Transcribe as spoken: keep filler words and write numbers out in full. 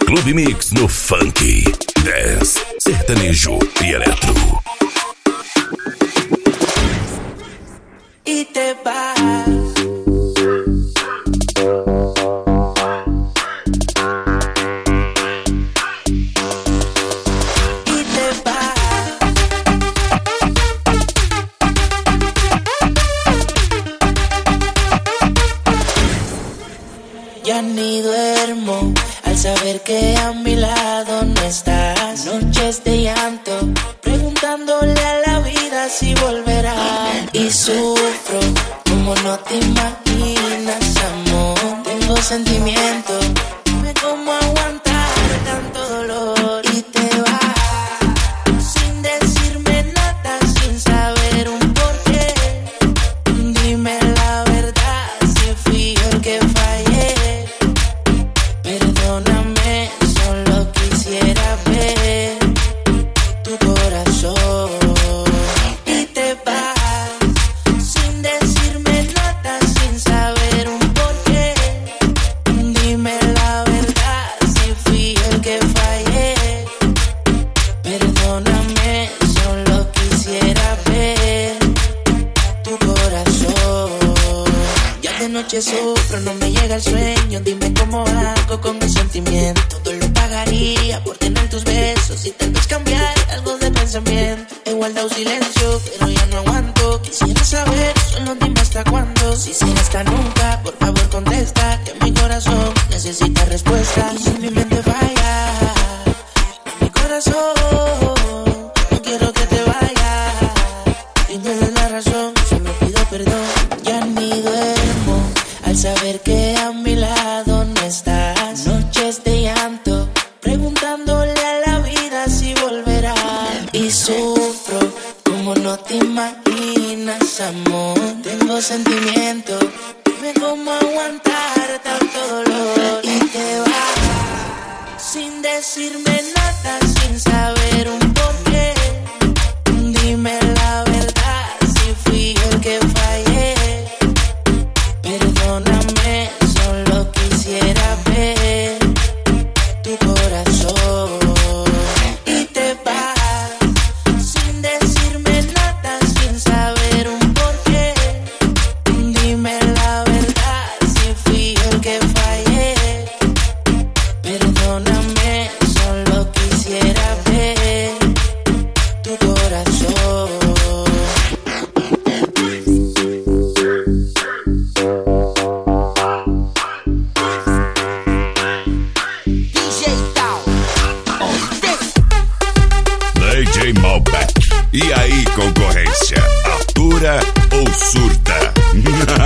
Clube Mix no funk, dance, sertanejo e eletro. Y te vas. Ya ni duermo al saber que a mi lado no estás. Noches de llanto, preguntándole a la vida si volverá. Y sufro como no te imaginas, amor. Tengo sentimientos, dime cómo aguantar tanto dolor. Y te vas sin decirme nada, sin saber un porqué. Dime la verdad, si fui yo el que fallé. Perdóname, solo quisiera ver tu corazón. Y te vas sin decirme nada, sin saber un porqué. Dime la verdad, si fui yo el que fallé. Perdóname, solo quisiera ver tu corazón. Ya de noche sufro, no me llega el sueño. Dime cómo hago con el sentimiento. Todo lo pagaría por tener tus besos y tal vez cambiar algo de pensamiento. He guardado silencio, pero ya no aguanto. Quisiera saber, solo dime hasta cuándo. Si será hasta nunca, por favor contesta. Que mi corazón necesita respuesta. Y si mi mente falla, mi corazón, no quiero que te vayas. Y tienes la razón, solo pido perdón. Ya ni duermo al saber que a mi lado no estás. Noches de llanto, preguntándole a la vida si volverá. Y sufro como no te imaginas, amor. Tengo sentimientos, dime cómo aguantar tanto dolor. Y te vas sin decirme nada, sin saber un porqué. Dime la verdad, si fui yo el que fallé. Perdóname, solo quisiera ver tu corazón. Y te vas sin decirme nada, sin saber un porqué. Dime la verdad, si fui yo el que fallé. Perdóname, solo quisiera ver tu corazón. D J Malbec. E aí, concorrência? Atura ou surta?